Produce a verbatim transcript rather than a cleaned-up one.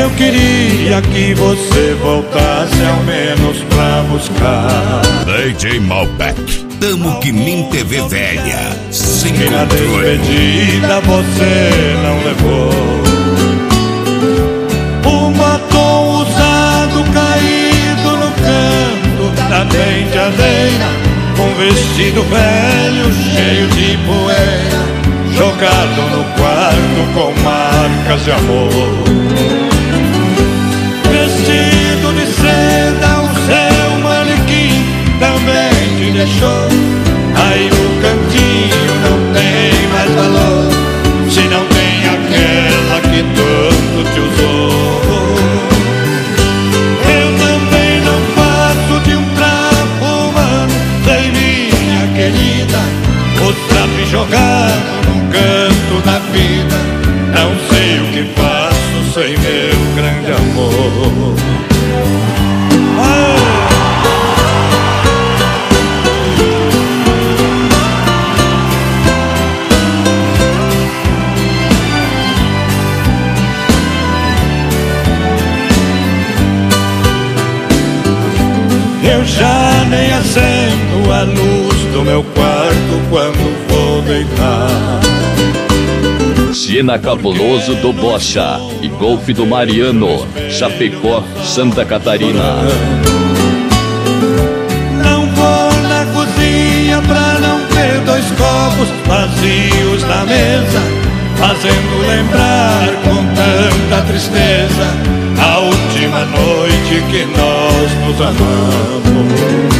Eu queria que você voltasse ao menos pra buscar. D J Malbec, Tamo que nem T V velha, sem que na controle. despedida você não levou um batom usado caído no canto da penteadeira, um vestido velho cheio de poeira jogado no quarto com marcas de amor. Vestido de seda, o seu manequim também te deixou. Aí o cantinho não tem mais valor, se não tem aquela que tanto te usou. Eu também não passo de um trapo humano, sei minha querida, o trapo jogado num canto da vida. Não sei o que faço sem meu grande amor. Ah! Eu já nem acendo a luz do meu quarto quando vou deitar. Siena Cabuloso do Bocha e Golfe do Mariano, Chapecó, Santa Catarina. Não vou na cozinha pra não ter dois copos vazios na mesa, fazendo lembrar com tanta tristeza a última noite que nós nos amamos.